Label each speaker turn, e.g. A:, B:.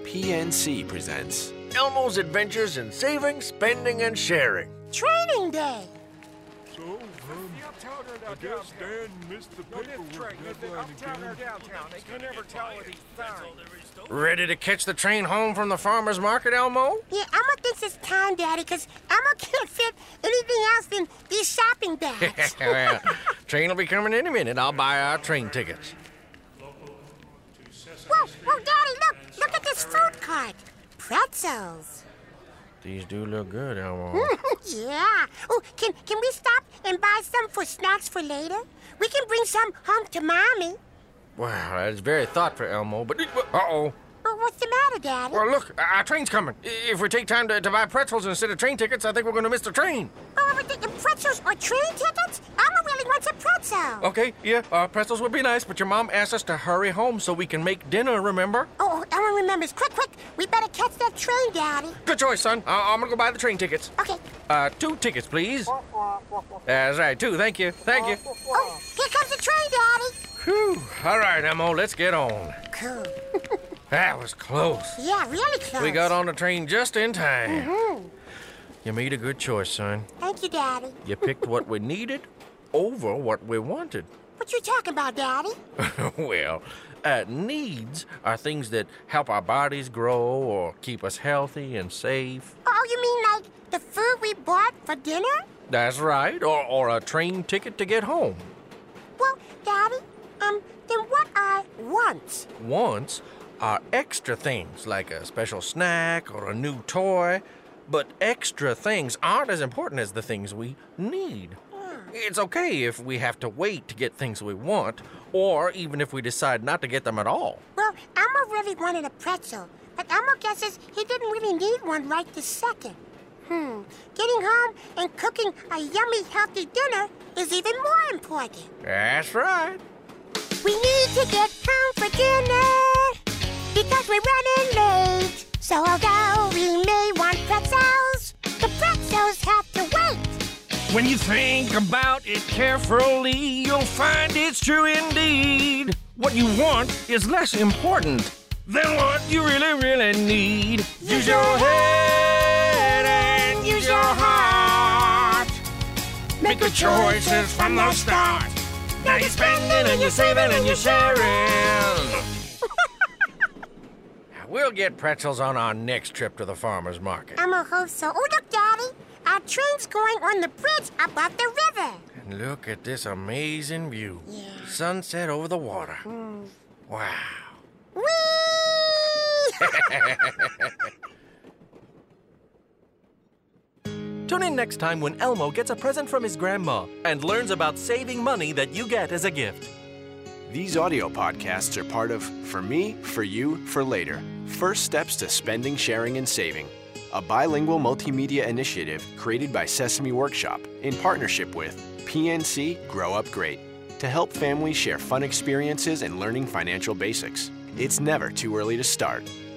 A: PNC presents
B: Elmo's Adventures in Saving, Spending, and Sharing.
C: Training Day.
D: So, I guess Dan missed the paperwork deadline again.
E: They can never tell what he's found.
B: Ready to catch the train home from the farmer's market, Elmo?
C: Yeah, Elmo thinks it's time, Daddy, because Elmo can't fit anything else than these shopping bags.
B: Well, train will be coming in a minute. I'll buy our train tickets.
C: Whoa, Daddy, look at this food cart. Pretzels.
B: These do look good, Elmo.
C: Yeah. Oh, can we stop and buy some for snacks for later? We can bring some home to Mommy.
B: Wow, that is very thoughtful, Elmo, but... Uh-oh.
C: Oh, what's the matter, Daddy?
B: Well, look, our train's coming. If we take time to buy pretzels instead of train tickets, I think we're going to miss the train.
C: Oh, we're thinking pretzels or train tickets? Elmo really wants a pretzel.
B: Okay, yeah, pretzels would be nice, but your mom asked us to hurry home so we can make dinner, remember?
C: Oh, Elmo remembers. Quick. We better catch that train, Daddy.
B: Good choice, son. I'm going to go buy the train tickets.
C: Okay.
B: 2 tickets, please. That's right, 2. Thank you.
C: Oh, here comes the train, Daddy.
B: Whew. All right, Elmo, let's get on.
C: Cool.
B: That was close.
C: Yeah, really close.
B: We got on the train just in time.
C: Mm-hmm.
B: You made a good choice, son.
C: Thank you, Daddy.
B: You picked what we needed over what we wanted.
C: What you talking about, Daddy?
B: Well, needs are things that help our bodies grow or keep us healthy and safe.
C: Oh, you mean like the food we bought for dinner?
B: That's right, or a train ticket to get home.
C: Well, Daddy, then what are wants?
B: Wants are extra things, like a special snack or a new toy. But extra things aren't as important as the things we need. It's okay if we have to wait to get things we want, or even if we decide not to get them at all.
C: Well, Elmo really wanted a pretzel, but Elmo guesses he didn't really need one right this second. Getting home and cooking a yummy, healthy dinner is even more important.
B: That's right.
C: We need to get home for dinner because we're running late. So although we may want pretzels, the pretzels have to wait.
B: When you think about it carefully, you'll find it's true indeed. What you want is less important than what you really, really need. Use your head and use your heart. Make good choices from the start. Now you're spending and you're saving and you're sharing. We'll get pretzels on our next trip to the farmer's market.
C: Elmo hopes so. Oh, look, Daddy. Our train's going on the bridge above the river.
B: And look at this amazing view.
C: Yeah.
B: Sunset over the water. Wow.
C: Whee!
F: Tune in next time when Elmo gets a present from his grandma and learns about saving money that you get as a gift.
A: These audio podcasts are part of For Me, For You, For Later. First Steps to Spending, Sharing, and Saving, a bilingual multimedia initiative created by Sesame Workshop in partnership with PNC Grow Up Great to help families share fun experiences and learning financial basics. It's never too early to start.